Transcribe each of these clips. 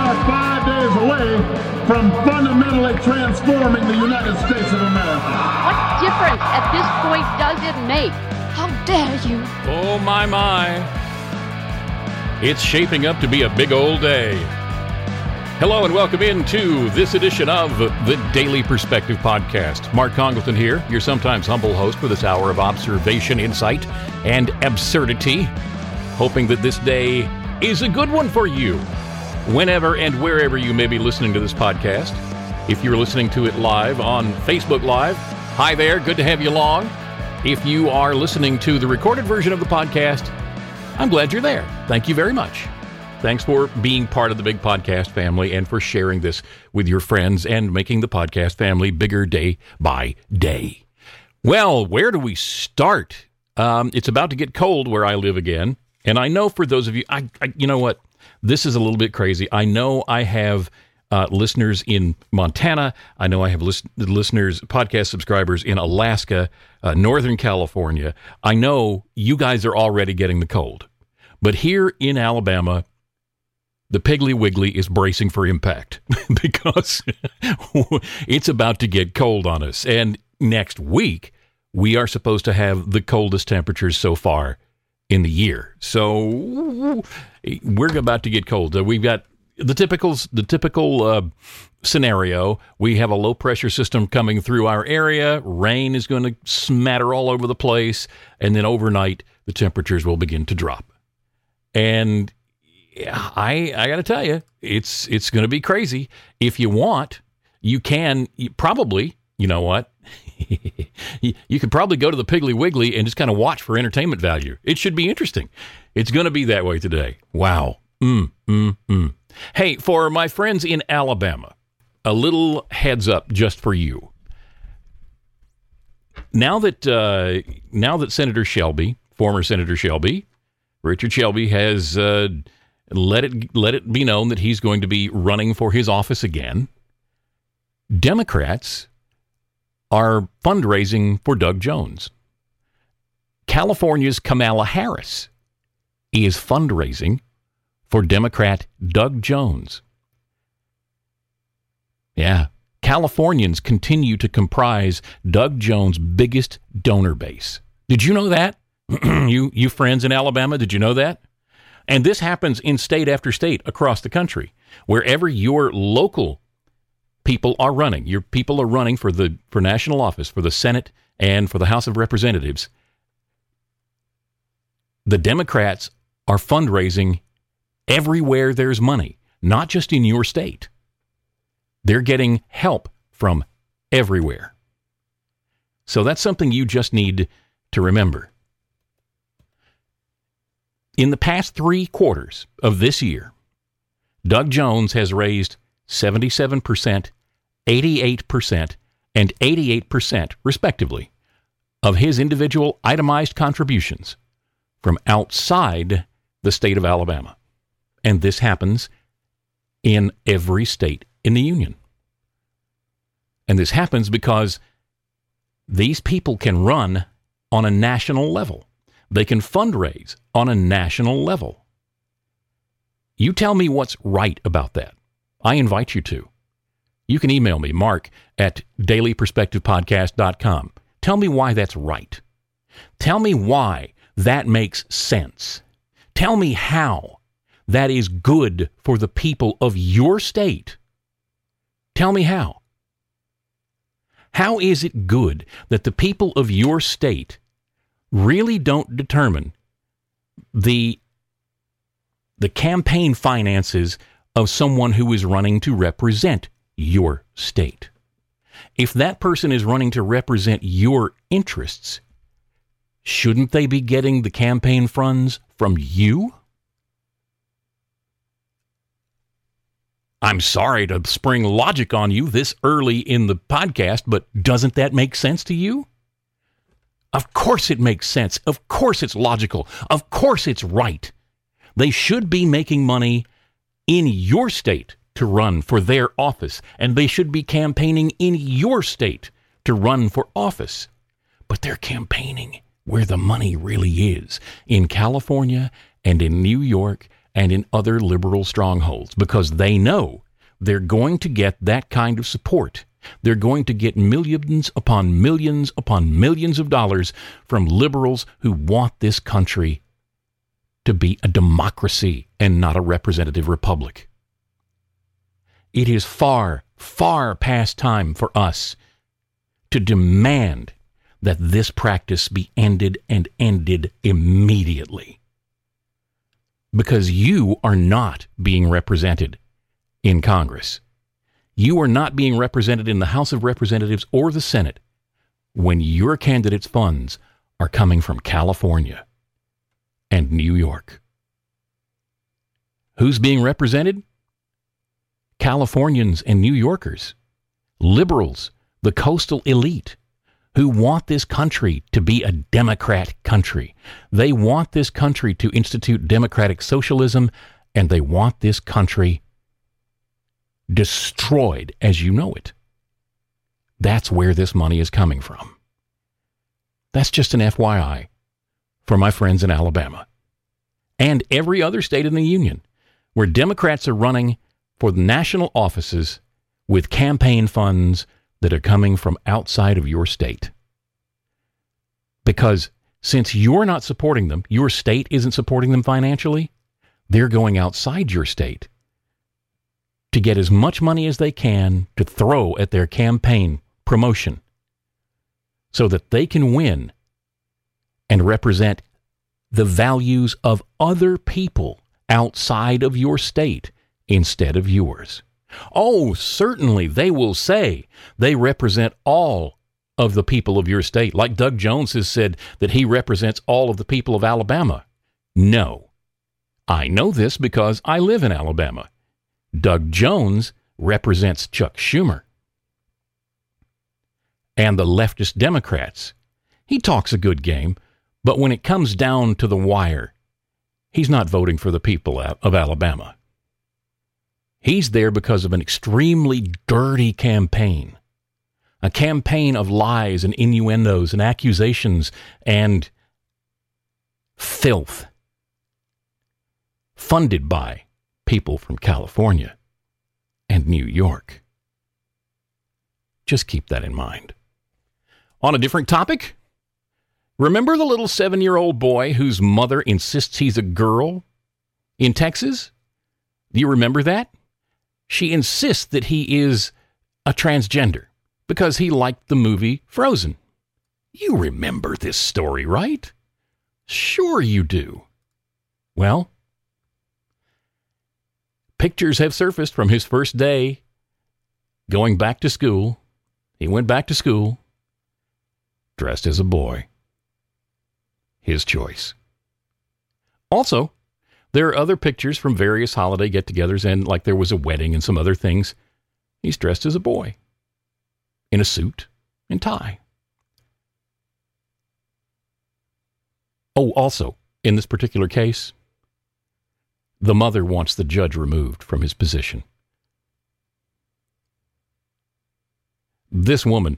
are 5 days away from fundamentally transforming the United States of America. What difference at this point does it make? How dare you? Oh, my. It's shaping up to be a big old day. Hello and welcome into this edition of the Daily Perspective Podcast. Mark Congleton here, your sometimes humble host for this hour of observation, insight, and absurdity. Hoping that this day is a good one for you, whenever and wherever you may be listening to this podcast. If you're listening to it live on Facebook Live, hi there, good to have you along. If you are listening to the recorded version of the podcast, I'm glad you're there. Thank you very much. Thanks for being part of the big podcast family and for sharing this with your friends and making the podcast family bigger day by day. Well, where do we start? It's about to get cold where I live again. And I know for those of you, you know what? This is a little bit crazy. I know I have listeners in Montana. I know I have listeners, podcast subscribers in Alaska, Northern California. I know you guys are already getting the cold. But here in Alabama, the Piggly Wiggly is bracing for impact because it's about to get cold on us. And next week, we are supposed to have the coldest temperatures so far in the year. So we're about to get cold. We've got the typical scenario. We have a low pressure system coming through our area. Rain is going to smatter all over the place. And then overnight, the temperatures will begin to drop. And I got to tell you, it's going to be crazy. If you want, you can probably, you know what? You could probably go to the Piggly Wiggly and just kind of watch for entertainment value. It should be interesting. It's going to be that way today. Wow. Hey, for my friends in Alabama, a little heads up just for you. Now that Senator Shelby, former Senator Shelby, Richard Shelby has let it be known that he's going to be running for his office again. Democrats are fundraising for Doug Jones. California's Kamala Harris is fundraising for Democrat Doug Jones. Yeah, Californians continue to comprise Doug Jones' biggest donor base. Did you know that? You friends in Alabama, did you know that? And this happens in state after state across the country. Wherever your local people are running, your people are running for national office, for the Senate and for the House of Representatives, the Democrats are fundraising everywhere there's money, not just in your state. They're getting help from everywhere. So that's something you just need to remember. In the past 3 quarters of this year, Doug Jones has raised 77%, 88%, and 88%, respectively, of his individual itemized contributions from outside the state of Alabama. And this happens in every state in the union. And this happens because these people can run on a national level. They can fundraise on a national level. You tell me what's right about that. I invite you to. You can email me, mark@dailyperspectivepodcast.com. Tell me why that's right. Tell me why that makes sense. Tell me how that is good for the people of your state. Tell me how. How is it good that the people of your state really don't determine the campaign finances of someone who is running to represent your state? If that person is running to represent your interests, shouldn't they be getting the campaign funds from you? I'm sorry to spring logic on you this early in the podcast, but doesn't that make sense to you? Of course it makes sense. Of course it's logical. Of course it's right. They should be making money in your state to run for their office, and they should be campaigning in your state to run for office. But they're campaigning where the money really is, in California and in New York and in other liberal strongholds, because they know they're going to get that kind of support. They're going to get millions upon millions of dollars from liberals who want this country to be a democracy and not a representative republic. It is far, far past time for us to demand that this practice be ended, and ended immediately. Because you are not being represented in Congress. You are not being represented in the House of Representatives or the Senate when your candidates' funds are coming from California and New York. Who's being represented? Californians and New Yorkers, liberals, the coastal elite, who want this country to be a democrat country. They want this country to institute democratic socialism, and they want this country destroyed as you know it. That's where this money is coming from. That's just an FYI for my friends in Alabama and every other state in the union where Democrats are running for the national offices with campaign funds that are coming from outside of your state. Because since you're not supporting them, your state isn't supporting them financially, they're going outside your state to get as much money as they can to throw at their campaign promotion so that they can win and represent the values of other people outside of your state instead of yours. Oh, certainly they will say they represent all of the people of your state, like Doug Jones has said that he represents all of the people of Alabama. No, I know this because I live in Alabama. Doug Jones represents Chuck Schumer and the leftist Democrats. He talks a good game, but when it comes down to the wire, he's not voting for the people of Alabama. He's there because of an extremely dirty campaign, a campaign of lies and innuendos and accusations and filth funded by people from California and New York. Just keep that in mind. On a different topic, remember the little 7-year-old boy whose mother insists he's a girl in Texas? Do you remember that? She insists that he is a transgender because he liked the movie Frozen. You remember this story, right? Sure you do. Well, pictures have surfaced from his first day going back to school. He went back to school dressed as a boy. His choice. Also, there are other pictures from various holiday get-togethers, and like there was a wedding and some other things. He's dressed as a boy in a suit and tie. Oh, also, in this particular case, the mother wants the judge removed from his position. This woman,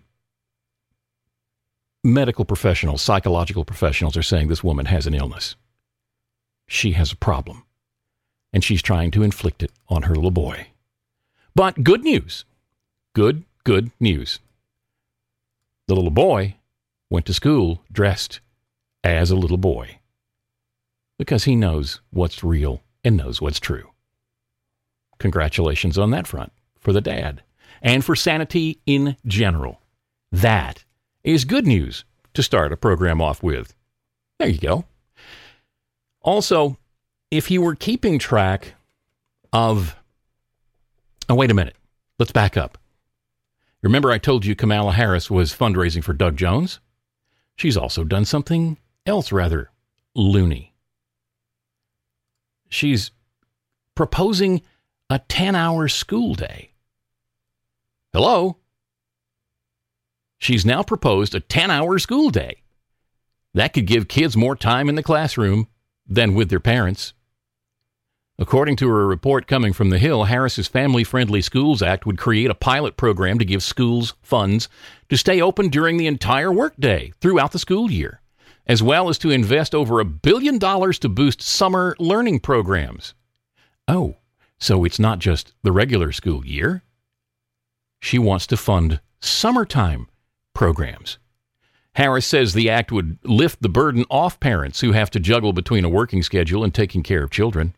medical professionals, psychological professionals are saying this woman has an illness. She has a problem, and she's trying to inflict it on her little boy. But good news. Good news. The little boy went to school dressed as a little boy because he knows what's real and knows what's true. Congratulations on that front for the dad and for sanity in general. That is good news to start a program off with. There you go. Also, if you were keeping track of... Oh, wait a minute. Let's back up. Remember I told you Kamala Harris was fundraising for Doug Jones? She's also done something else rather loony. She's proposing a 10-hour school day. Hello? She's now proposed a 10-hour school day. That could give kids more time in the classroom than with their parents. According to a report coming from The Hill, Harris's Family Friendly Schools Act would create a pilot program to give schools funds to stay open during the entire workday throughout the school year, as well as to invest over $1 billion to boost summer learning programs. Oh, so it's not just the regular school year. She wants to fund summertime programs. Harris says the act would lift the burden off parents who have to juggle between a working schedule and taking care of children.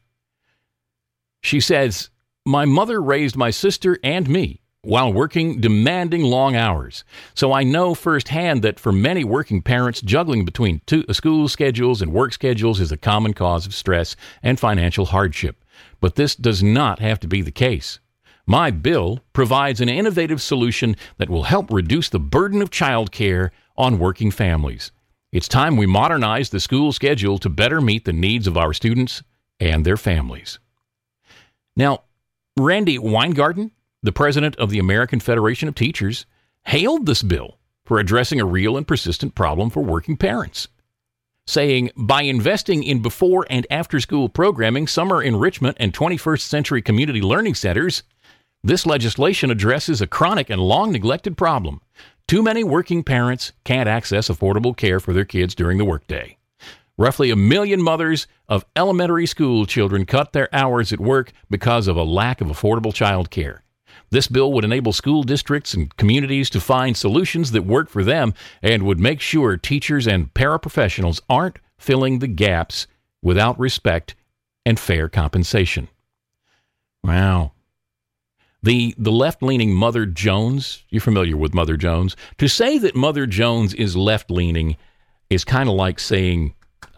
She says, "My mother raised my sister and me while working demanding long hours. So I know firsthand that for many working parents, juggling between school schedules and work schedules is a common cause of stress and financial hardship. But this does not have to be the case. My bill provides an innovative solution that will help reduce the burden of childcare on working families. It's time we modernize the school schedule to better meet the needs of our students and their families." Now, Randy Weingarten, the president of the American Federation of Teachers, hailed this bill for addressing a real and persistent problem for working parents, saying, "By investing in before and after school programming, summer enrichment, and 21st century community learning centers, this legislation addresses a chronic and long neglected problem. Too many working parents can't access affordable care for their kids during the workday. Roughly 1 million mothers of elementary school children cut their hours at work because of a lack of affordable child care. This bill would enable school districts and communities to find solutions that work for them and would make sure teachers and paraprofessionals aren't filling the gaps without respect and fair compensation." Wow. The left-leaning Mother Jones, you're familiar with Mother Jones? To say that Mother Jones is left-leaning is kind of like saying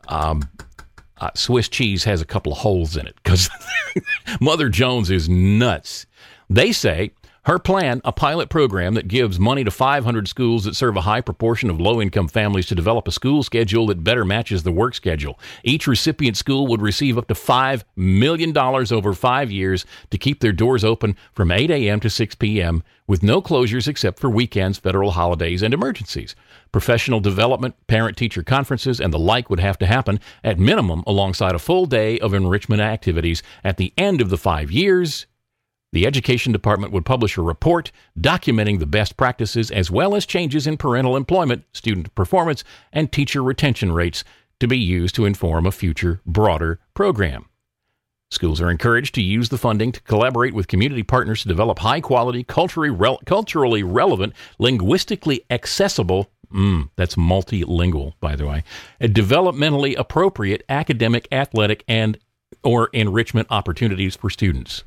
Swiss cheese has a couple of holes in it, because Mother Jones is nuts. They say her plan, a pilot program that gives money to 500 schools that serve a high proportion of low-income families to develop a school schedule that better matches the work schedule. Each recipient school would receive up to $5 million over 5 years to keep their doors open from 8 a.m. to 6 p.m. with no closures except for weekends, federal holidays, and emergencies. Professional development, parent-teacher conferences, and the like would have to happen at minimum alongside a full day of enrichment activities. At the end of the 5 years, the Education Department would publish a report documenting the best practices as well as changes in parental employment, student performance, and teacher retention rates to be used to inform a future, broader program. Schools are encouraged to use the funding to collaborate with community partners to develop high-quality, culturally relevant, linguistically accessible, that's multilingual, by the way, developmentally appropriate academic, athletic, and or enrichment opportunities for students.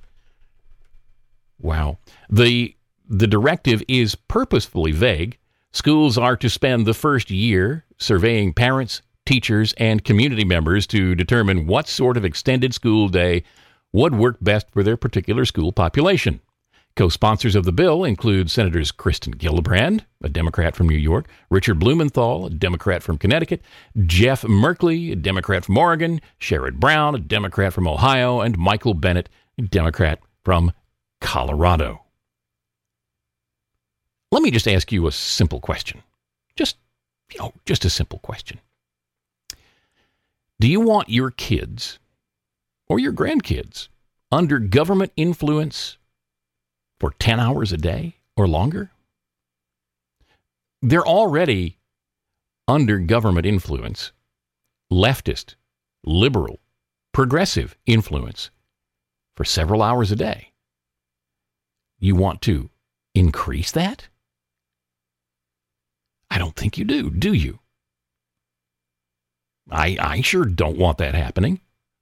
Wow. The directive is purposefully vague. Schools are to spend the first year surveying parents, teachers, and community members to determine what sort of extended school day would work best for their particular school population. Co-sponsors of the bill include Senators Kristen Gillibrand, a Democrat from New York, Richard Blumenthal, a Democrat from Connecticut, Jeff Merkley, a Democrat from Oregon, Sherrod Brown, a Democrat from Ohio, and Michael Bennet, a Democrat from Colorado. Let me just ask you a simple question. Just a simple question. Do you want your kids or your grandkids under government influence for 10 hours a day or longer? They're already under government influence, leftist, liberal, progressive influence for several hours a day. You want to increase that? I don't think you do you? I sure don't want that happening.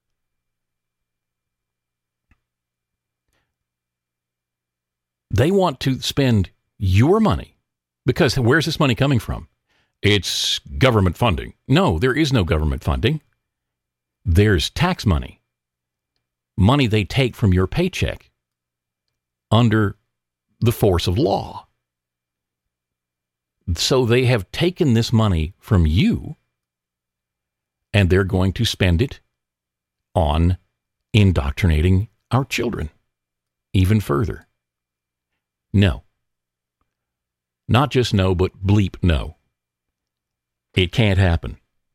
They want to spend your money because where's this money coming from? It's government funding. No, there is no government funding. There's tax money. Money they take from your paycheck under the force of law. So they have taken this money from you and they're going to spend it on indoctrinating our children even further. No. Not just no, but bleep no. It can't happen.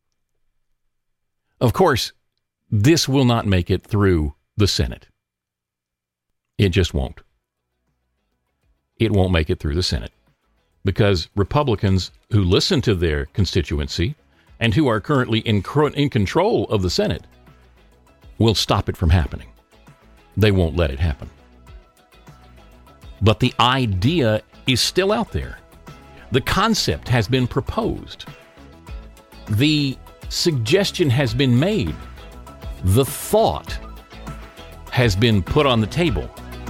Of course, this will not make it through the Senate. It just won't. It won't make it through the Senate because Republicans who listen to their constituency and who are currently in control of the Senate will stop it from happening. they won't let it happen. But the idea is still out there. The concept has been proposed. The suggestion has been made. The thought has been put on the table.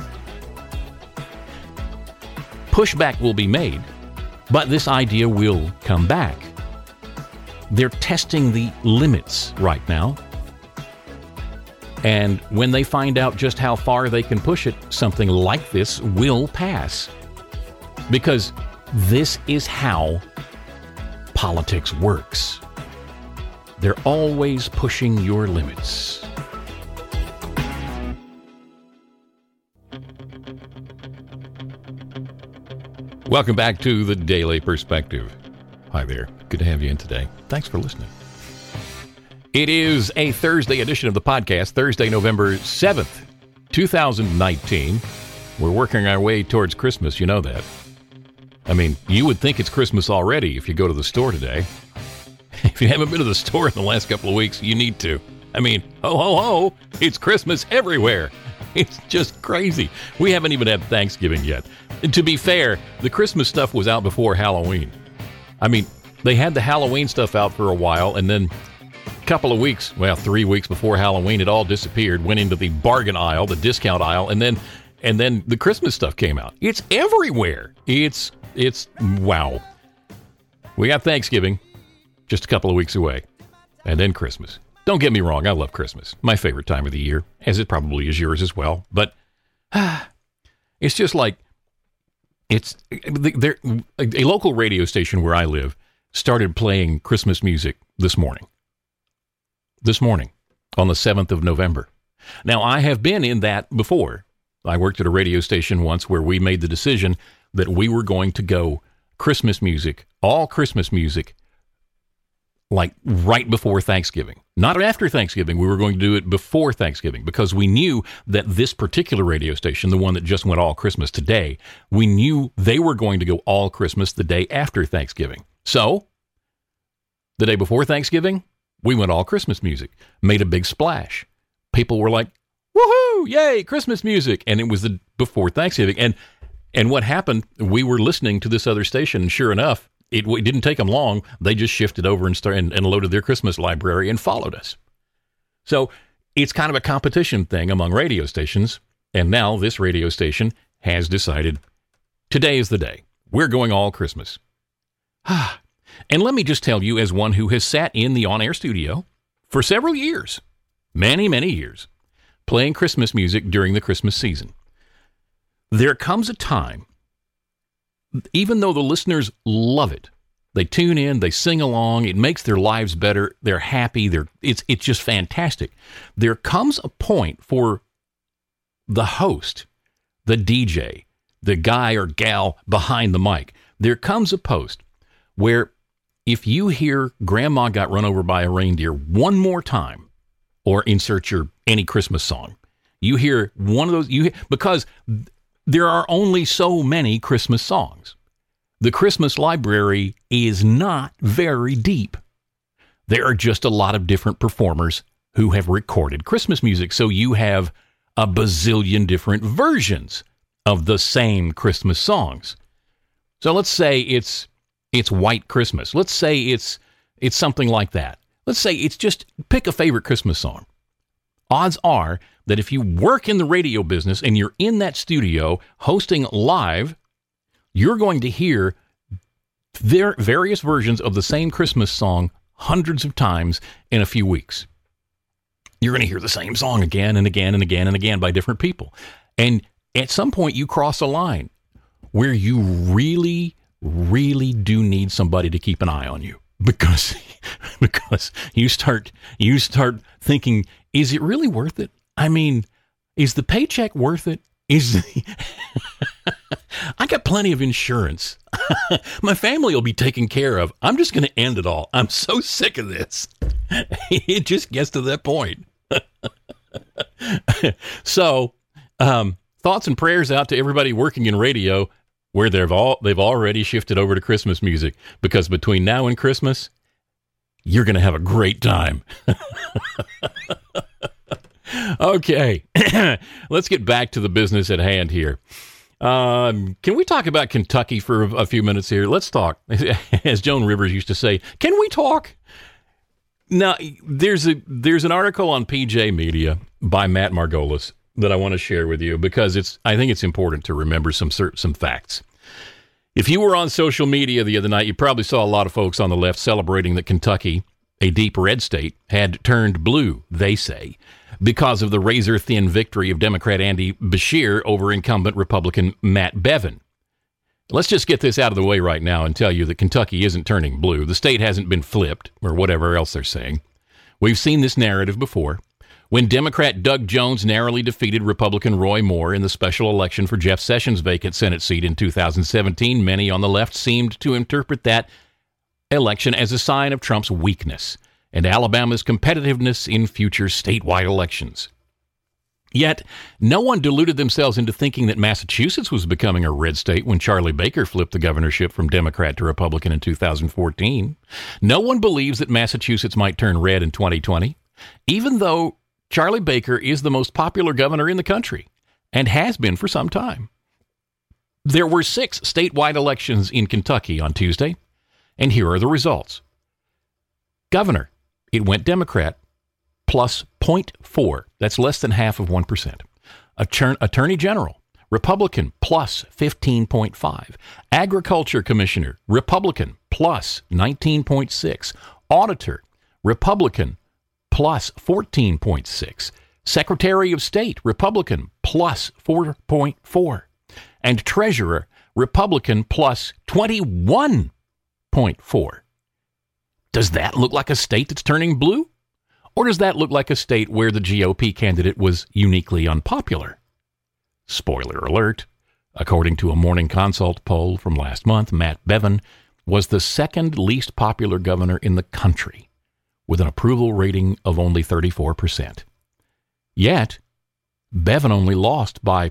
Pushback will be made, but this idea will come back. They're testing the limits right now. And when they find out just how far they can push it, something like this will pass. Because this is how politics works. They're always pushing your limits. Welcome back to the Daily Perspective. Hi there. Good to have you in today. Thanks for listening. It is a Thursday edition of the podcast, Thursday, November 7th, 2019. We're working our way towards Christmas, you know that. I mean, you would think it's Christmas already if you go to the store today. If you haven't been to the store in the last couple of weeks, you need to. I mean, ho, ho, ho, it's Christmas everywhere. It's just crazy. We haven't even had Thanksgiving yet. And to be fair, the Christmas stuff was out before Halloween. I mean, they had the Halloween stuff out for a while, and then a couple of weeks, 3 weeks before Halloween, it all disappeared, went into the bargain aisle, the discount aisle, and then the Christmas stuff came out. It's everywhere. It's wow. We got Thanksgiving just a couple of weeks away, and then Christmas. Don't get me wrong, I love Christmas. My favorite time of the year, as it probably is yours as well. But it's just like, a local radio station where I live started playing Christmas music this morning. This morning, on the 7th of November. Now, I have been in that before. I worked at a radio station once where we made the decision that we were going to go Christmas music, all Christmas music, like right before Thanksgiving. Not after Thanksgiving. We were going to do it before Thanksgiving because we knew that this particular radio station, the one that just went all Christmas today, we knew they were going to go all Christmas the day after Thanksgiving. So, the day before Thanksgiving, we went all Christmas music, made a big splash. People were like, woohoo, yay, Christmas music. And it was before Thanksgiving. And what happened, we were listening to this other station, and sure enough, it didn't take them long. They just shifted over and loaded their Christmas library and followed us. So it's kind of a competition thing among radio stations. And now this radio station has decided today is the day. We're going all Christmas. And let me just tell you, as one who has sat in the on-air studio for several years, many, many years, playing Christmas music during the Christmas season, there comes a time, even though the listeners love it, they tune in, they sing along, it makes their lives better, they're happy, it's just fantastic. There comes a point for the host, the DJ, the guy or gal behind the mic, there comes a post where if you hear Grandma Got Run Over by a Reindeer one more time, or insert any Christmas song, you hear one of those, because there are only so many Christmas songs. The Christmas library is not very deep. There are just a lot of different performers who have recorded Christmas music, so you have a bazillion different versions of the same Christmas songs. So let's say it's White Christmas. Let's say it's something like that. Let's say it's just pick a favorite Christmas song. Odds are that if you work in the radio business and you're in that studio hosting live, you're going to hear their various versions of the same Christmas song hundreds of times in a few weeks. You're going to hear the same song again and again and again and again by different people. And at some point you cross a line where you really, really do need somebody to keep an eye on you. Because you start thinking, is it really worth it? I mean, is the paycheck worth it? I got plenty of insurance. My family will be taken care of. I'm just going to end it all. I'm so sick of this. It just gets to that point. So, thoughts and prayers out to everybody working in radio where they've already shifted over to Christmas music, because between now and Christmas, you're going to have a great time. Okay, let's get back to the business at hand here. Can we talk about Kentucky for a few minutes here? Let's talk. As Joan Rivers used to say, can we talk? Now, there's an article on PJ Media by Matt Margolis that I want to share with you because I think it's important to remember some facts. If you were on social media the other night, you probably saw a lot of folks on the left celebrating that Kentucky, a deep red state, had turned blue, they say, because of the razor-thin victory of Democrat Andy Beshear over incumbent Republican Matt Bevin. Let's just get this out of the way right now and tell you that Kentucky isn't turning blue. The state hasn't been flipped, or whatever else they're saying. We've seen this narrative before. When Democrat Doug Jones narrowly defeated Republican Roy Moore in the special election for Jeff Sessions' vacant Senate seat in 2017, many on the left seemed to interpret that election as a sign of Trump's weakness and Alabama's competitiveness in future statewide elections. Yet, no one deluded themselves into thinking that Massachusetts was becoming a red state when Charlie Baker flipped the governorship from Democrat to Republican in 2014. No one believes that Massachusetts might turn red in 2020, even though Charlie Baker is the most popular governor in the country and has been for some time. There were 6 statewide elections in Kentucky on Tuesday, and here are the results. Governor, it went Democrat, plus 0.4. That's less than half of 1%. Attorney General, Republican, plus 15.5. Agriculture Commissioner, Republican, plus 19.6. Auditor, Republican, plus 14.6. Secretary of State, Republican, plus 4.4. And Treasurer, Republican, plus 21.4. Does that look like a state that's turning blue? Or does that look like a state where the GOP candidate was uniquely unpopular? Spoiler alert, according to a Morning Consult poll from last month, Matt Bevin was the second least popular governor in the country, with an approval rating of only 34%. Yet, Bevin only lost by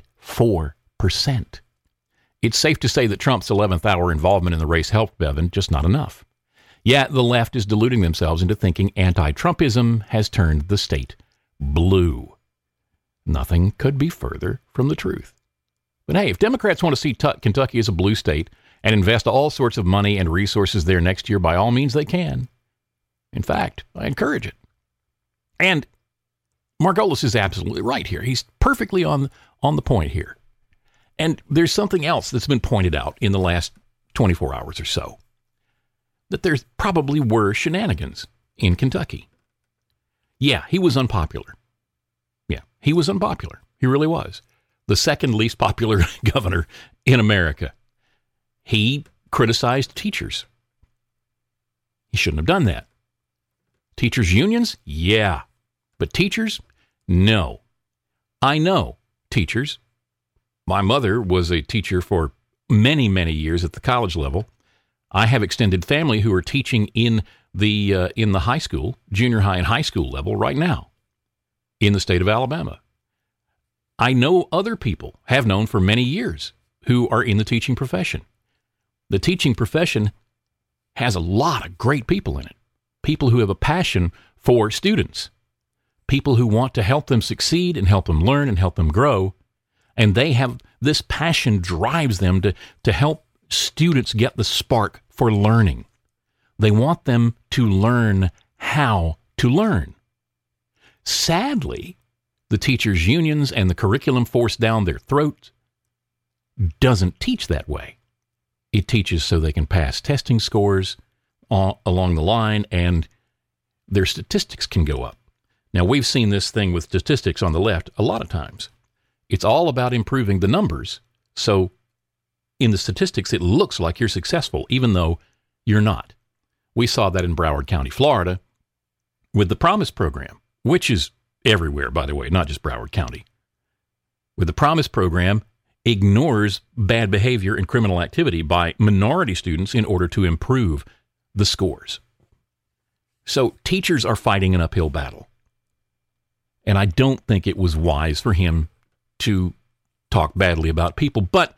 0.4%. It's safe to say that Trump's 11th hour involvement in the race helped Bevin, just not enough. Yet the left is deluding themselves into thinking anti-Trumpism has turned the state blue. Nothing could be further from the truth. But hey, if Democrats want to see Kentucky as a blue state and invest all sorts of money and resources there next year, by all means they can. In fact, I encourage it. And Margolis is absolutely right here. He's perfectly on the point here. And there's something else that's been pointed out in the last 24 hours or so. That there probably were shenanigans in Kentucky. Yeah, he was unpopular. Yeah, he was unpopular. He really was. The second least popular governor in America. He criticized teachers. He shouldn't have done that. Teachers' unions? Yeah. But teachers? No. I know teachers. My mother was a teacher for many, many years at the college level. I have extended family who are teaching in the high school, junior high and high school level right now in the state of Alabama. I know other people, have known for many years, who are in the teaching profession. The teaching profession has a lot of great people in it. People who have a passion for students. People who want to help them succeed and help them learn and help them grow. And they have this passion drives them to help students get the spark for learning. They want them to learn how to learn. Sadly, the teachers' unions and the curriculum forced down their throats doesn't teach that way. It teaches so they can pass testing scores along the line and their statistics can go up. Now, we've seen this thing with statistics on the left a lot of times. It's all about improving the numbers. So in the statistics, it looks like you're successful, even though you're not. We saw that in Broward County, Florida, with the Promise Program, which is everywhere, by the way, not just Broward County. With the Promise Program, ignores bad behavior and criminal activity by minority students in order to improve the scores. So teachers are fighting an uphill battle. And I don't think it was wise for him to talk badly about people. But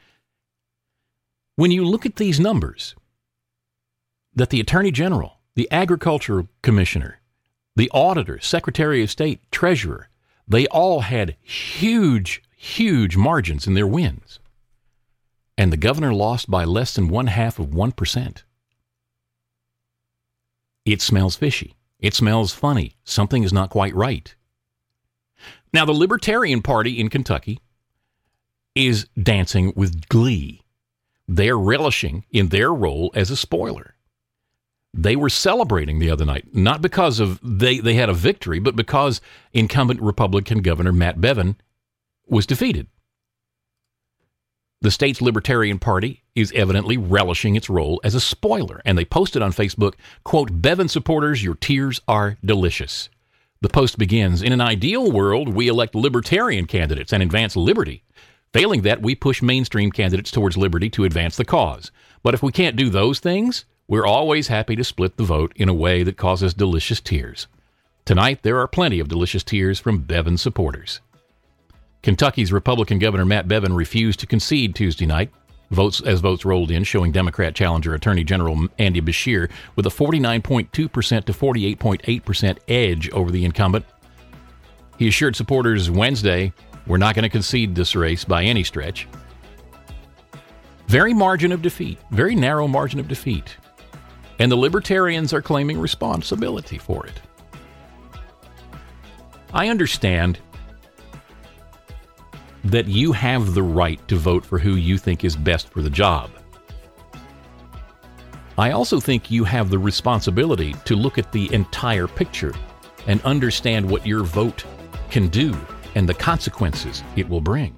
when you look at these numbers, that the Attorney General, the Agricultural Commissioner, the Auditor, Secretary of State, Treasurer, They all had huge, huge margins in their wins. And the governor lost by less than 0.5%. It smells fishy. It smells funny. Something is not quite right. Now, the Libertarian Party in Kentucky is dancing with glee. They're relishing in their role as a spoiler. They were celebrating the other night, not because of they had a victory, but because incumbent Republican Governor Matt Bevin was defeated. The state's Libertarian Party is evidently relishing its role as a spoiler, and they posted on Facebook, quote, "Bevin supporters, your tears are delicious." The post begins, "In an ideal world, we elect libertarian candidates and advance liberty. Failing that, we push mainstream candidates towards liberty to advance the cause. But if we can't do those things, we're always happy to split the vote in a way that causes delicious tears. Tonight, there are plenty of delicious tears from Bevin supporters." Kentucky's Republican Governor Matt Bevin refused to concede Tuesday night, votes rolled in, showing Democrat challenger Attorney General Andy Beshear with a 49.2% to 48.8% edge over the incumbent. He assured supporters Wednesday, "We're not going to concede this race by any stretch." Very narrow margin of defeat. And the Libertarians are claiming responsibility for it. I understand that you have the right to vote for who you think is best for the job. I also think you have the responsibility to look at the entire picture and understand what your vote can do and the consequences it will bring.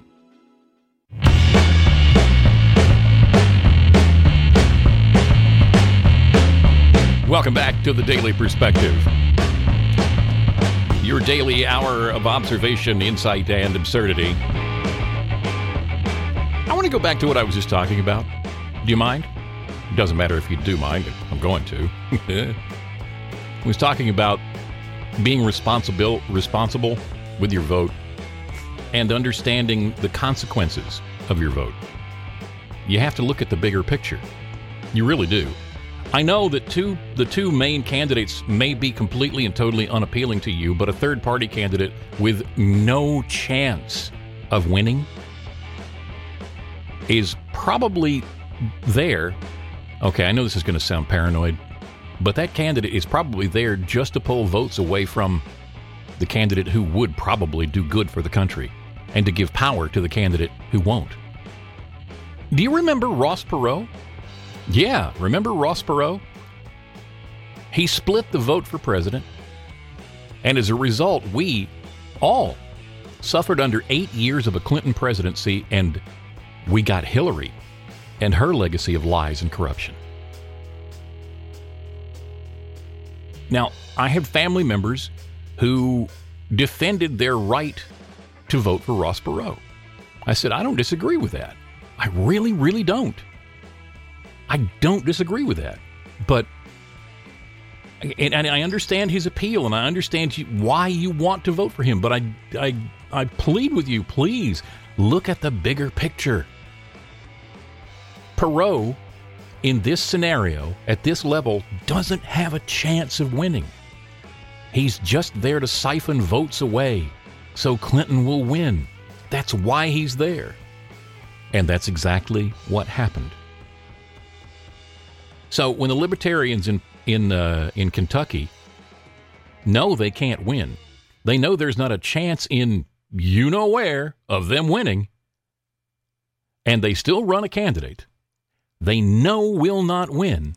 Welcome back to the Daily Perspective. Your daily hour of observation, insight, and absurdity. I want to go back to what I was just talking about. Do you mind? It doesn't matter if you do mind. I'm going to. I was talking about being responsible with your vote and understanding the consequences of your vote. You have to look at the bigger picture. You really do. I know that the two main candidates may be completely and totally unappealing to you, but a third-party candidate with no chance of winning is probably there. Okay, I know this is going to sound paranoid, but that candidate is probably there just to pull votes away from the candidate who would probably do good for the country and to give power to the candidate who won't. Do you remember Ross Perot? Yeah, remember Ross Perot? He split the vote for president, and as a result, we all suffered under 8 years of a Clinton presidency, and we got Hillary and her legacy of lies and corruption. Now, I have family members who defended their right to vote for Ross Perot. I said, I don't disagree with that. I really, really don't. I don't disagree with that. But, and I understand his appeal, and I understand why you want to vote for him, but I plead with you, please, look at the bigger picture. Perot, in this scenario, at this level, doesn't have a chance of winning. He's just there to siphon votes away so Clinton will win. That's why he's there. And that's exactly what happened. So when the Libertarians in Kentucky know they can't win, they know there's not a chance in you-know-where of them winning, and they still run a candidate they know will not win.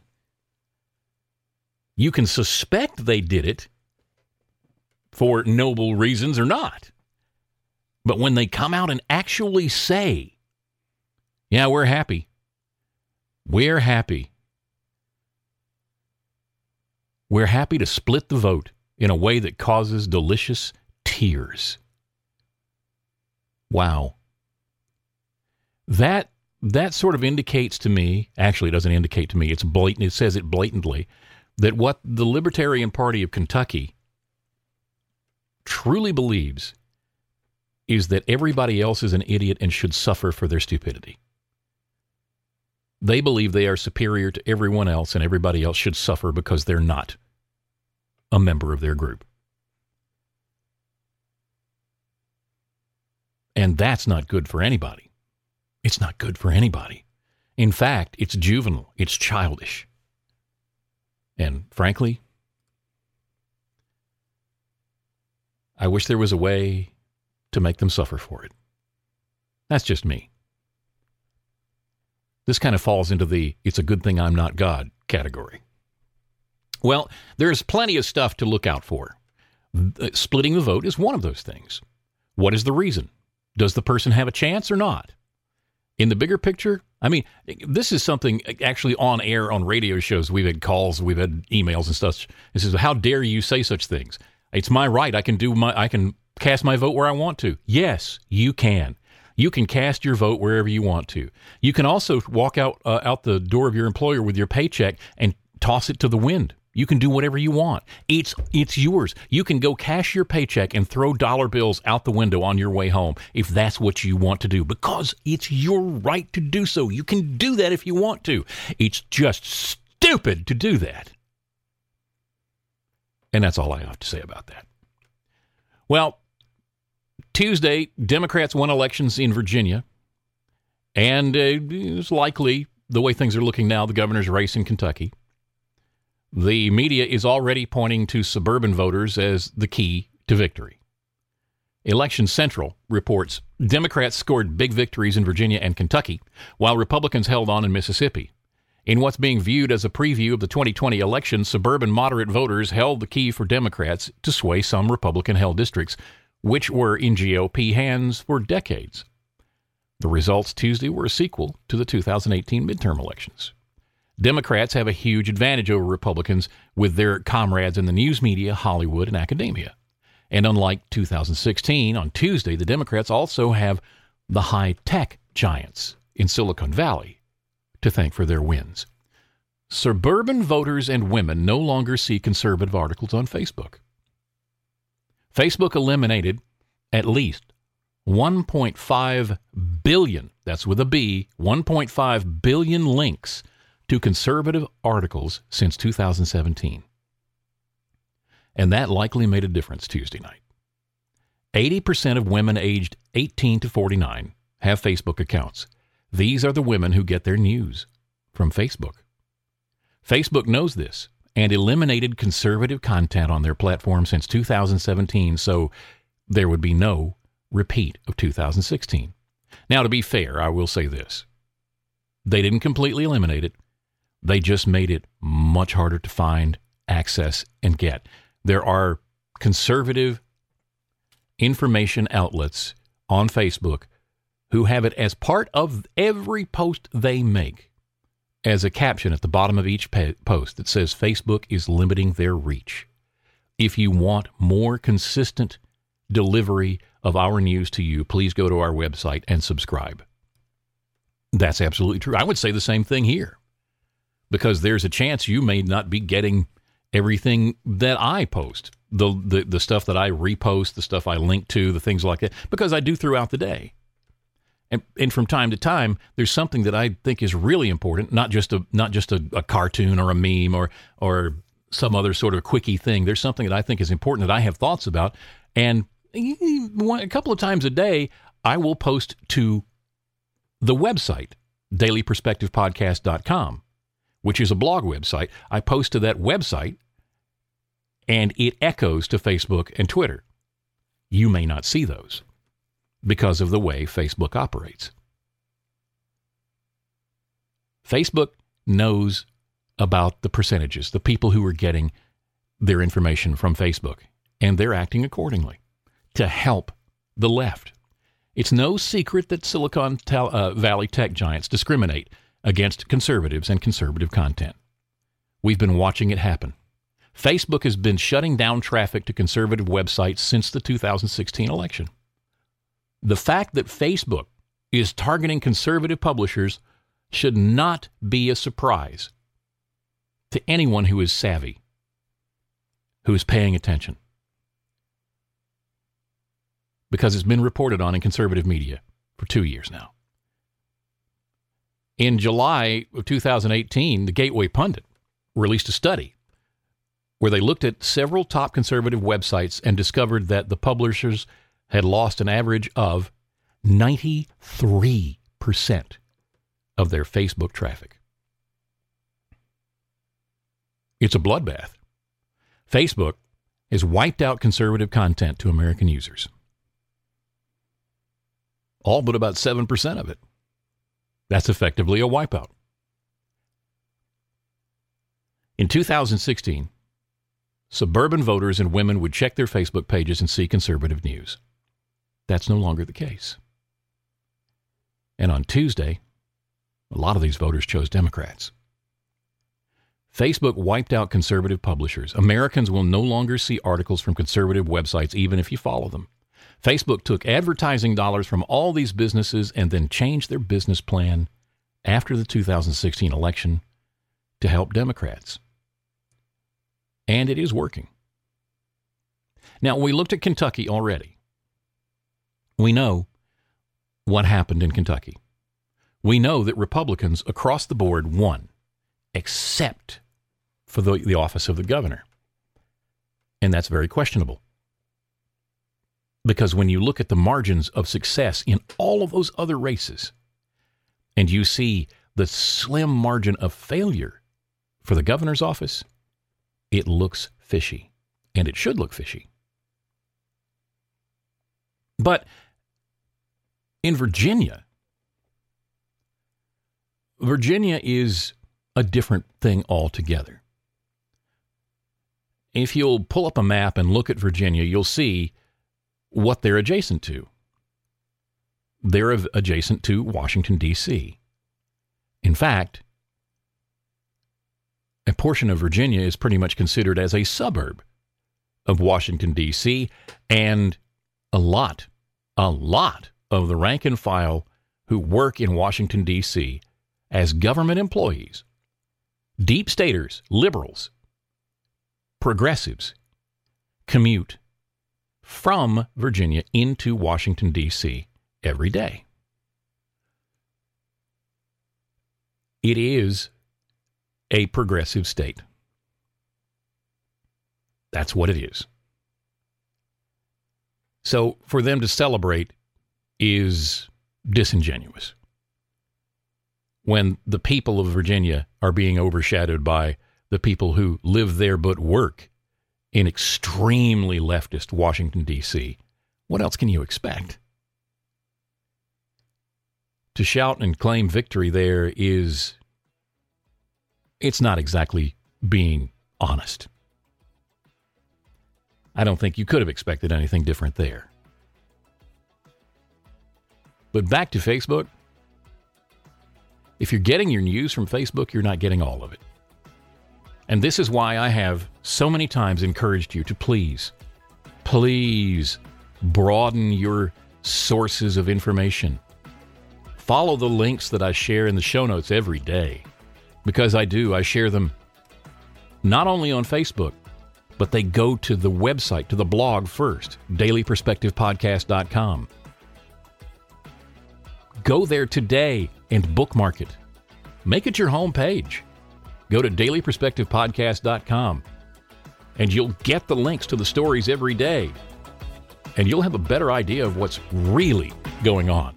You can suspect they did it for noble reasons or not. But when they come out and actually say, yeah, we're happy. We're happy. We're happy to split the vote in a way that causes delicious tears. Wow. That sort of indicates to me, actually it doesn't indicate to me, it's blatant, it says it blatantly, that what the Libertarian Party of Kentucky truly believes is that everybody else is an idiot and should suffer for their stupidity. They believe they are superior to everyone else and everybody else should suffer because they're not a member of their group. And that's not good for anybody. It's not good for anybody. In fact, it's juvenile. It's childish. And frankly, I wish there was a way to make them suffer for it. That's just me. This kind of falls into the "it's a good thing I'm not God" category. Well, there's plenty of stuff to look out for. Splitting the vote is one of those things. What is the reason? Does the person have a chance or not? In the bigger picture, I mean, this is something actually on air on radio shows. We've had calls, we've had emails and stuff. This is, how dare you say such things? It's my right. I can cast my vote where I want to. Yes, you can. You can cast your vote wherever you want to. You can also walk out the door of your employer with your paycheck and toss it to the wind. You can do whatever you want. It's yours. You can go cash your paycheck and throw dollar bills out the window on your way home if that's what you want to do, because it's your right to do so. You can do that if you want to. It's just stupid to do that. And that's all I have to say about that. Well, Tuesday, Democrats won elections in Virginia, and it's likely, the way things are looking now, the governor's race in Kentucky. The media is already pointing to suburban voters as the key to victory. Election Central reports Democrats scored big victories in Virginia and Kentucky, while Republicans held on in Mississippi. In what's being viewed as a preview of the 2020 election, suburban moderate voters held the key for Democrats to sway some Republican-held districts, which were in GOP hands for decades. The results Tuesday were a sequel to the 2018 midterm elections. Democrats have a huge advantage over Republicans with their comrades in the news media, Hollywood, and academia. And unlike 2016, on Tuesday, the Democrats also have the high-tech giants in Silicon Valley to thank for their wins. Suburban voters and women no longer see conservative articles on Facebook. Facebook eliminated at least 1.5 billion, that's with a B, 1.5 billion links to conservative articles since 2017. And that likely made a difference Tuesday night. 80% of women aged 18 to 49 have Facebook accounts. These are the women who get their news from Facebook. Facebook knows this and eliminated conservative content on their platform since 2017, so there would be no repeat of 2016. Now, to be fair, I will say this. They didn't completely eliminate it. They just made it much harder to find, access, and get. There are conservative information outlets on Facebook who have it as part of every post they make as a caption at the bottom of each post that says Facebook is limiting their reach. If you want more consistent delivery of our news to you, please go to our website and subscribe. That's absolutely true. I would say the same thing here, because there's a chance you may not be getting everything that I post, the stuff that I repost, the stuff I link to, the things like that, because I do throughout the day. And from time to time, there's something that I think is really important, not just a cartoon or a meme or some other sort of quickie thing. There's something that I think is important that I have thoughts about, and a couple of times a day, I will post to the website, dailyperspectivepodcast.com, which is a blog website. I post to that website, and it echoes to Facebook and Twitter. You may not see those because of the way Facebook operates. Facebook knows about the percentages, the people who are getting their information from Facebook, and they're acting accordingly to help the left. It's no secret that Silicon Valley tech giants discriminate against conservatives and conservative content. We've been watching it happen. Facebook has been shutting down traffic to conservative websites since the 2016 election. The fact that Facebook is targeting conservative publishers should not be a surprise to anyone who is savvy, who is paying attention, because it's been reported on in conservative media for 2 years now. In July of 2018, the Gateway Pundit released a study where they looked at several top conservative websites and discovered that the publishers had lost an average of 93% of their Facebook traffic. It's a bloodbath. Facebook has wiped out conservative content to American users. All but about 7% of it. That's effectively a wipeout. In 2016, suburban voters and women would check their Facebook pages and see conservative news. That's no longer the case. And on Tuesday, a lot of these voters chose Democrats. Facebook wiped out conservative publishers. Americans will no longer see articles from conservative websites, even if you follow them. Facebook took advertising dollars from all these businesses and then changed their business plan after the 2016 election to help Democrats. And it is working. Now, we looked at Kentucky already. We know what happened in Kentucky. We know that Republicans across the board won, except for the office of the governor. And that's very questionable. Because when you look at the margins of success in all of those other races, and you see the slim margin of failure for the governor's office, it looks fishy. And it should look fishy. But in Virginia is a different thing altogether. If you'll pull up a map and look at Virginia, you'll see what they're adjacent to. They're adjacent to Washington, D.C. In fact, a portion of Virginia is pretty much considered as a suburb of Washington, D.C., and a lot of the rank and file who work in Washington, D.C. as government employees, deep staters, liberals, progressives, commute from Virginia into Washington, D.C. every day. It is a progressive state. That's what it is. So for them to celebrate is disingenuous. When the people of Virginia are being overshadowed by the people who live there but work in extremely leftist Washington, D.C., what else can you expect? To shout and claim victory there it's not exactly being honest. I don't think you could have expected anything different there. But back to Facebook. If you're getting your news from Facebook, you're not getting all of it. And this is why I have so many times encouraged you to please broaden your sources of information. Follow the links that I share in the show notes every day. Because I share them not only on Facebook, but they go to the website, to the blog first, dailyperspectivepodcast.com. Go there today and bookmark it. Make it your home page. Go to dailyperspectivepodcast.com and you'll get the links to the stories every day. And you'll have a better idea of what's really going on.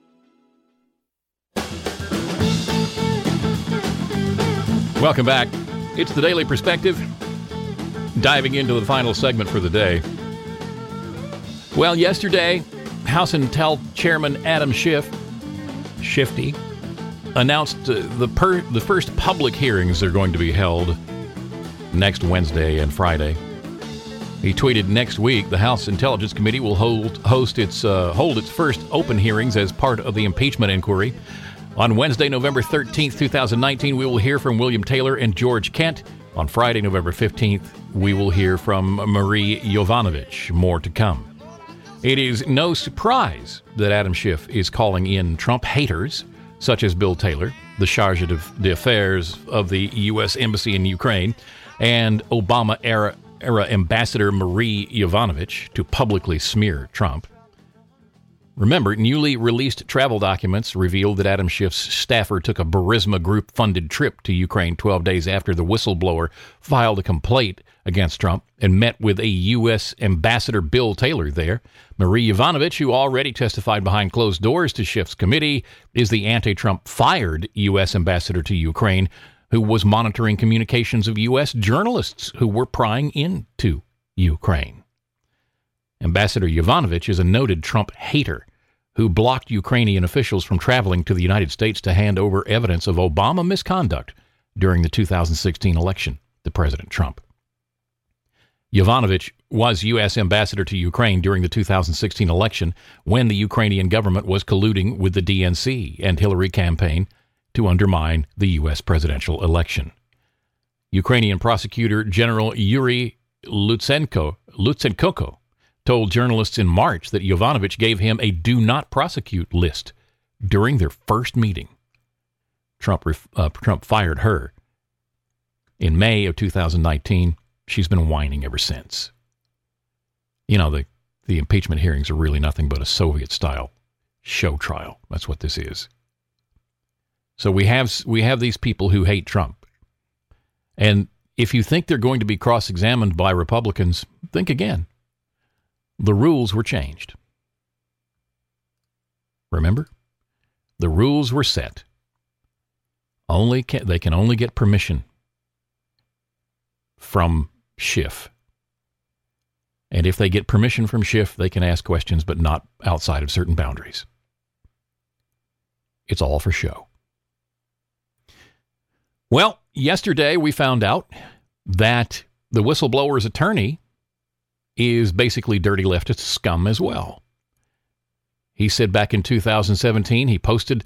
Welcome back. It's the Daily Perspective. Diving into the final segment for the day. Well, yesterday, House Intel Chairman Adam Schiff, Shifty, announced the first public hearings are going to be held next Wednesday and Friday. He tweeted, next week, the House Intelligence Committee will hold its first open hearings as part of the impeachment inquiry. On Wednesday, November 13th, 2019, we will hear from William Taylor and George Kent. On Friday, November 15th, we will hear from Marie Yovanovitch. More to come. It is no surprise that Adam Schiff is calling in Trump haters, such as Bill Taylor, the charge d'affaires of the U.S. Embassy in Ukraine, and Obama-era Ambassador Marie Yovanovitch, to publicly smear Trump. Remember, newly released travel documents revealed that Adam Schiff's staffer took a Burisma Group-funded trip to Ukraine 12 days after the whistleblower filed a complaint against Trump and met with a U.S. Ambassador Bill Taylor there. Marie Yovanovitch, who already testified behind closed doors to Schiff's committee, is the anti-Trump fired U.S. ambassador to Ukraine who was monitoring communications of U.S. journalists who were prying into Ukraine. Ambassador Yovanovitch is a noted Trump hater who blocked Ukrainian officials from traveling to the United States to hand over evidence of Obama misconduct during the 2016 election to President Trump. Yovanovitch was U.S. ambassador to Ukraine during the 2016 election when the Ukrainian government was colluding with the DNC and Hillary campaign to undermine the U.S. presidential election. Ukrainian prosecutor General Yuri Lutsenko told journalists in March that Yovanovitch gave him a do not prosecute list during their first meeting. Trump fired her. In May of 2019, she's been whining ever since. You know, the impeachment hearings are really nothing but a Soviet-style show trial. That's what this is. So we have these people who hate Trump. And if you think they're going to be cross-examined by Republicans, think again. The rules were changed. Remember? The rules were set. They can only get permission from Schiff. And if they get permission from Schiff, they can ask questions, but not outside of certain boundaries. It's all for show. Well, yesterday we found out that the whistleblower's attorney is basically dirty leftist scum as well. He said back in 2017, he posted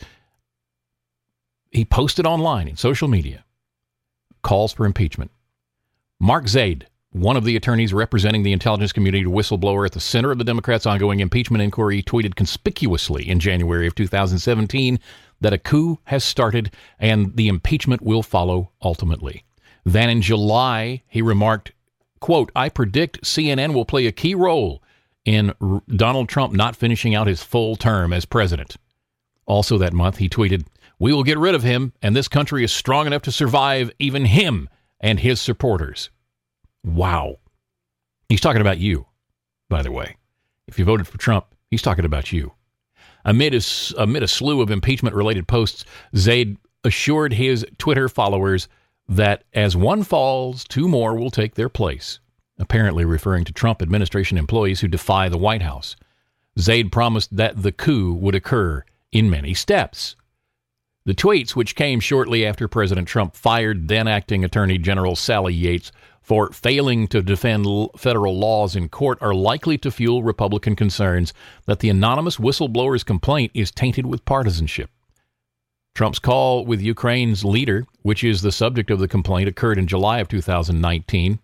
online in social media calls for impeachment. Mark Zaid, one of the attorneys representing the intelligence community whistleblower at the center of the Democrats' ongoing impeachment inquiry, tweeted conspicuously in January of 2017 that a coup has started and the impeachment will follow ultimately. Then in July, he remarked, quote, I predict CNN will play a key role in Donald Trump not finishing out his full term as president. Also that month, he tweeted, we will get rid of him, and this country is strong enough to survive even him and his supporters. Wow. He's talking about you, by the way. If you voted for Trump, he's talking about you. Amid a slew of impeachment-related posts, Zaid assured his Twitter followers that as one falls, two more will take their place, apparently referring to Trump administration employees who defy the White House. Zaid promised that the coup would occur in many steps. The tweets, which came shortly after President Trump fired then-acting Attorney General Sally Yates for failing to defend federal laws in court, are likely to fuel Republican concerns that the anonymous whistleblower's complaint is tainted with partisanship. Trump's call with Ukraine's leader, which is the subject of the complaint, occurred in July of 2019.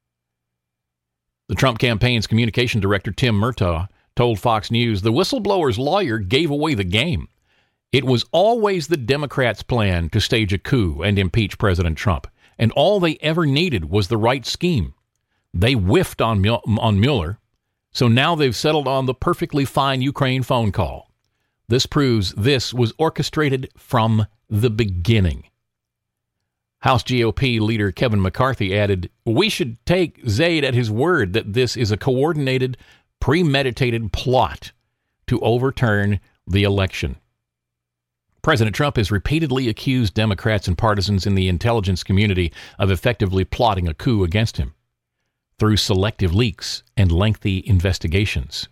The Trump campaign's communication director, Tim Murtaugh, told Fox News, the whistleblower's lawyer gave away the game. It was always the Democrats' plan to stage a coup and impeach President Trump, and all they ever needed was the right scheme. They whiffed on Mueller, so now they've settled on the perfectly fine Ukraine phone call. This proves this was orchestrated from the beginning. House GOP leader Kevin McCarthy added, we should take Zaid at his word that this is a coordinated, premeditated plot to overturn the election. President Trump has repeatedly accused Democrats and partisans in the intelligence community of effectively plotting a coup against him through selective leaks and lengthy investigations.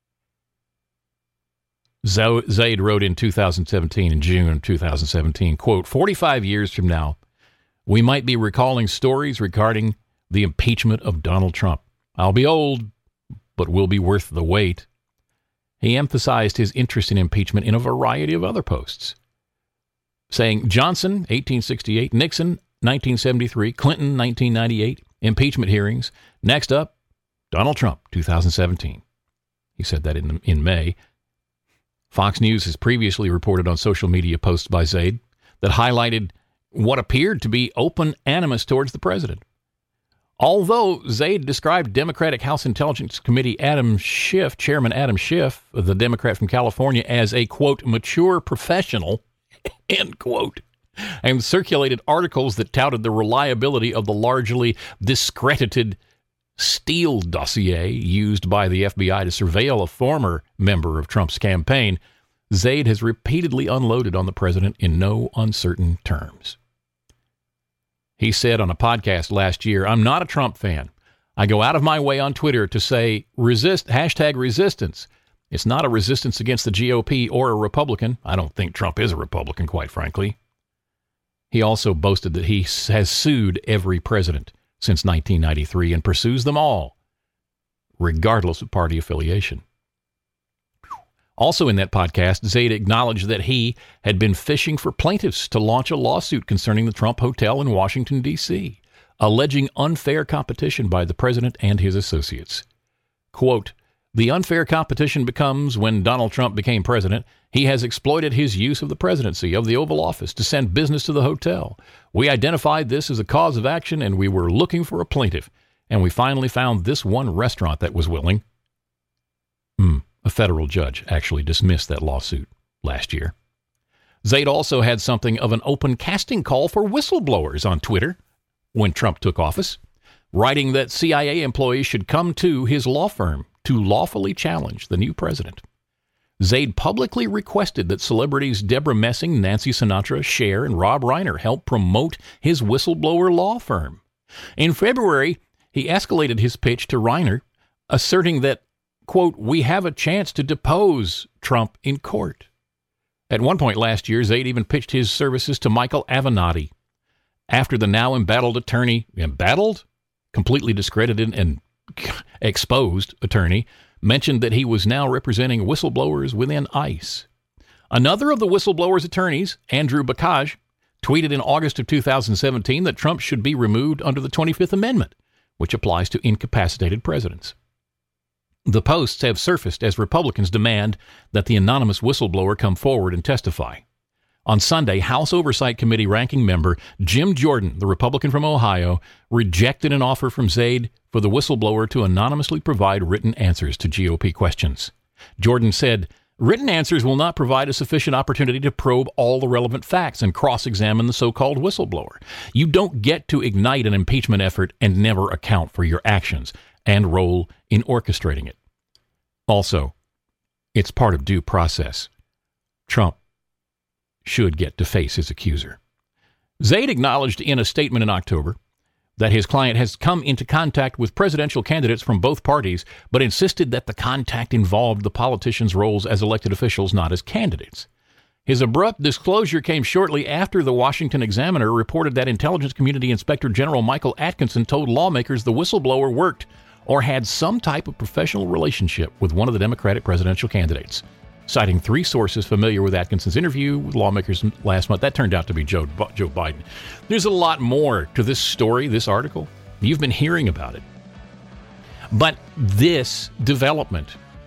Zaid wrote in 2017, in June of 2017, quote, 45 years from now, we might be recalling stories regarding the impeachment of Donald Trump. I'll be old, but will be worth the wait. He emphasized his interest in impeachment in a variety of other posts, saying Johnson, 1868, Nixon, 1973, Clinton, 1998, impeachment hearings. Next up, Donald Trump, 2017. He said that in May. Fox News has previously reported on social media posts by Zaid that highlighted what appeared to be open animus towards the president. Although Zaid described Democratic House Intelligence Committee Chairman Adam Schiff, the Democrat from California, as a, quote, mature professional, end quote, and circulated articles that touted the reliability of the largely discredited Steele dossier used by the FBI to surveil a former member of Trump's campaign, Zaid has repeatedly unloaded on the president in no uncertain terms. He said on a podcast last year, "I'm not a Trump fan. I go out of my way on Twitter to say hashtag resistance. It's not a resistance against the GOP or a Republican. I don't think Trump is a Republican, quite frankly." He also boasted that he has sued every president since 1993 and pursues them all, regardless of party affiliation. Also in that podcast, Zaid acknowledged that he had been fishing for plaintiffs to launch a lawsuit concerning the Trump Hotel in Washington, D.C., alleging unfair competition by the president and his associates. Quote, "The unfair competition becomes when Donald Trump became president, he has exploited his use of the presidency of the Oval Office to send business to the hotel. We identified this as a cause of action and we were looking for a plaintiff, and we finally found this one restaurant that was willing." A federal judge actually dismissed that lawsuit last year. Zaid also had something of an open casting call for whistleblowers on Twitter when Trump took office, writing that CIA employees should come to his law firm to lawfully challenge the new president. Zaid publicly requested that celebrities Deborah Messing, Nancy Sinatra, Cher, and Rob Reiner help promote his whistleblower law firm. In February, he escalated his pitch to Reiner, asserting that, quote, "we have a chance to depose Trump in court." At one point last year, Zaid even pitched his services to Michael Avenatti. After the now embattled attorney, completely discredited and exposed attorney, mentioned that he was now representing whistleblowers within ICE. Another of the whistleblowers' attorneys, Andrew Bakaj, tweeted in August of 2017 that Trump should be removed under the 25th Amendment, which applies to incapacitated presidents. The posts have surfaced as Republicans demand that the anonymous whistleblower come forward and testify. On Sunday, House Oversight Committee ranking member Jim Jordan, the Republican from Ohio, rejected an offer from Zaid for the whistleblower to anonymously provide written answers to GOP questions. Jordan said, "Written answers will not provide a sufficient opportunity to probe all the relevant facts and cross-examine the so-called whistleblower. You don't get to ignite an impeachment effort and never account for your actions and role in orchestrating it. Also, it's part of due process. Trump should get to face his accuser." Zaid acknowledged in a statement in October that his client has come into contact with presidential candidates from both parties, but insisted that the contact involved the politicians' roles as elected officials, not as candidates. His abrupt disclosure came shortly after the Washington Examiner reported that Intelligence Community Inspector General Michael Atkinson told lawmakers the whistleblower worked or had some type of professional relationship with one of the Democratic presidential candidates, citing 3 sources familiar with Atkinson's interview with lawmakers last month. That turned out to be Joe Biden. There's a lot more to this story, this article. You've been hearing about it. But this development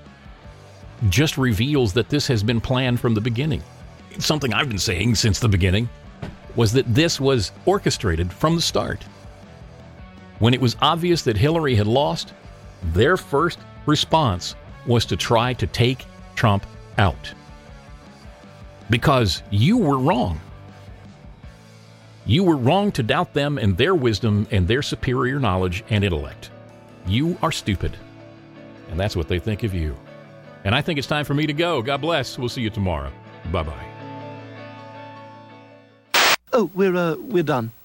just reveals that this has been planned from the beginning. It's something I've been saying since the beginning, was that this was orchestrated from the start. When it was obvious that Hillary had lost, their first response was to try to take Trump out. Because you were wrong. You were wrong to doubt them and their wisdom and their superior knowledge and intellect. You are stupid. And that's what they think of you. And I think it's time for me to go. God bless. We'll see you tomorrow. Bye-bye. Oh, we're done.